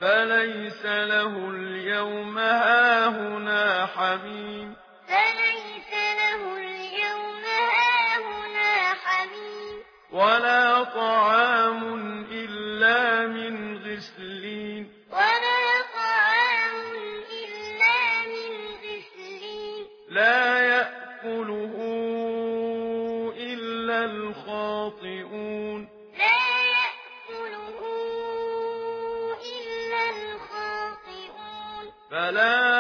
فليس له اليوم هاهنا حميم فليس له اليوم هاهنا حميم ولا طعام إلا من غسلين ولا طعام إلا من غسلين لا يأكله إلا الخاطئون لا يأكله إلا الخاطئون فلا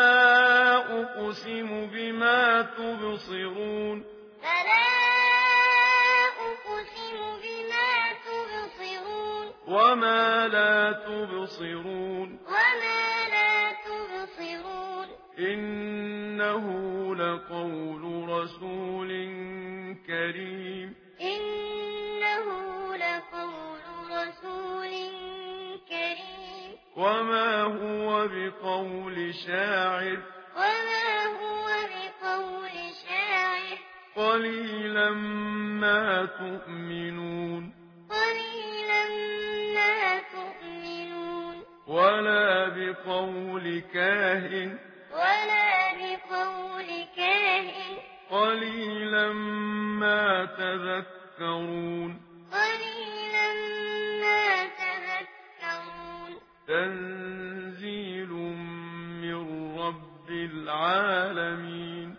أقسم بما تبصرون فلا أقسم بما تبصرون وما لا تبصرون وما لا تبصرون إنه لقول رسول كريم إنه لقول رسول كريم وما هو بقول شاعر وما هو بقول شاعر قليلا ما تؤمنون قليلا ما تؤمنون ولا بقول كاهن ولا بقول كاهن قليلا ما تذكرون قليلا ما تذكرون تنزيل من رب العالمين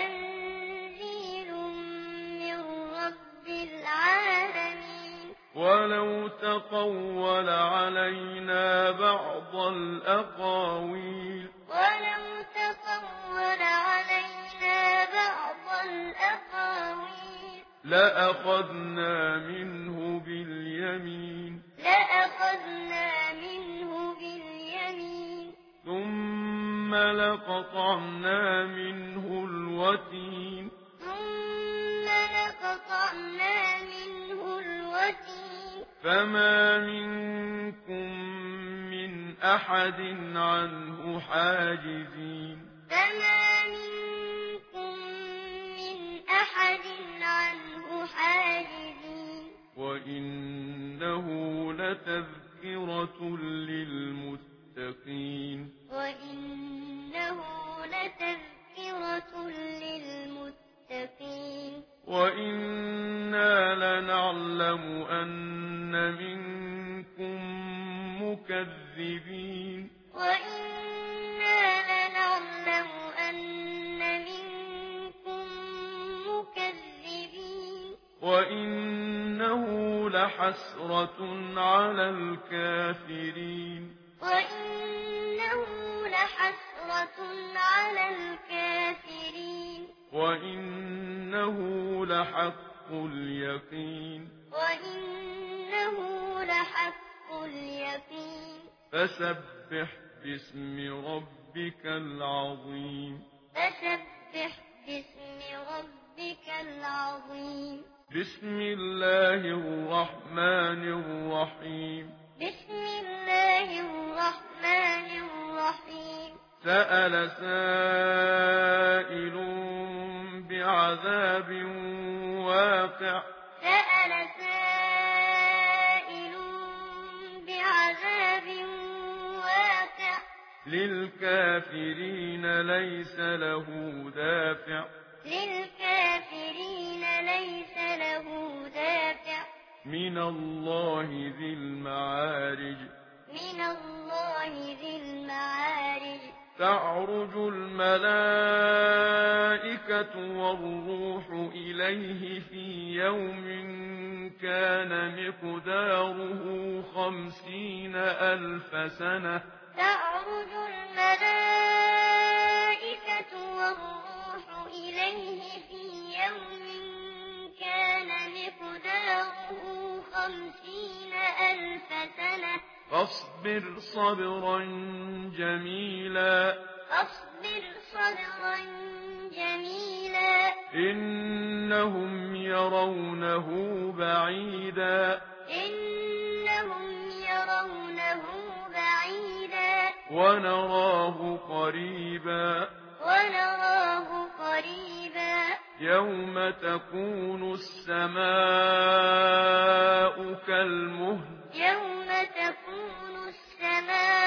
تنزيل من رب العالمين ولو تقول علينا بعض الأقاويل ولو تقول علينا بعض الأقاويل لأخذنا منه باليمين لأخذنا منه باليمين ثم لقطعنا منه الوتين ثم لقطعنا منه الوتين فما منكم من أحد عنه حاجزين فما منكم من أحد عنه حاجزين وإنه لتذكرة للمتقين وإنه لتذكرة للمتقين وإنا لنعلم أن منكم مكذبين وإنا لنعلم أن منكم مكذبين وإنه لحسرة على الكافرين وإنه لحسرة على الكافرين وإنه لحق اليقين وإنه لحق اليقين فسبح باسم ربك العظيم فسبح باسم ربك العظيم بسم الله الرحمن الرحيم بسم الله الرحمن الرحيم سأل سائل بعذاب واقع سأل سائل بعذاب واقع للكافرين ليس له دافع للكافرين ليس له دافع من الله ذي المعارج من الله ذي المعارج تعرج الملائكة والروح إليه في يوم كان مقداره 50,000 سنة تعرج الملائكة والروح إليه في يوم كان مقداره 50,000 سنة فاصبر صبرا جميلا فاصبر صبرا جميلا إنهم يرونه بعيدا إنهم يرونه بعيدا ونراه قريبا ونراه قريبا يوم تكون السماء كالمهل يوم تكون السماء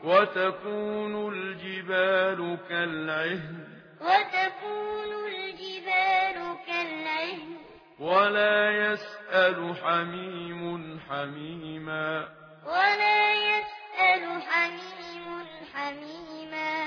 وتكون الجبال كالعهن ولا يسأل حميم حميما